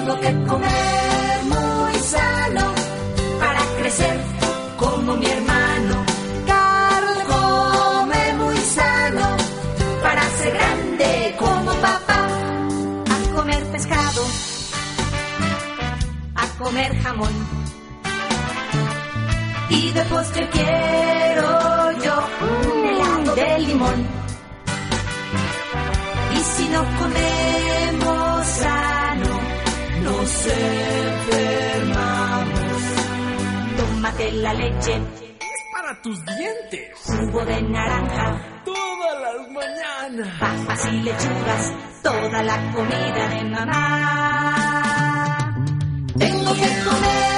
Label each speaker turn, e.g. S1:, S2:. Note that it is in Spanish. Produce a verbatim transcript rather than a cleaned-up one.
S1: Tengo que comer muy sano para crecer como mi hermano. Carl come muy sano para ser grande como papá. A comer pescado, a comer jamón. Y de postre quiero yo un helado de limón. Y si no comemos sano, nos enfermamos. Tómate la leche,
S2: es para tus dientes.
S1: Jugo de naranja,
S2: todas las mañanas.
S1: Papas y lechugas, toda la comida de mamá. Tengo que comer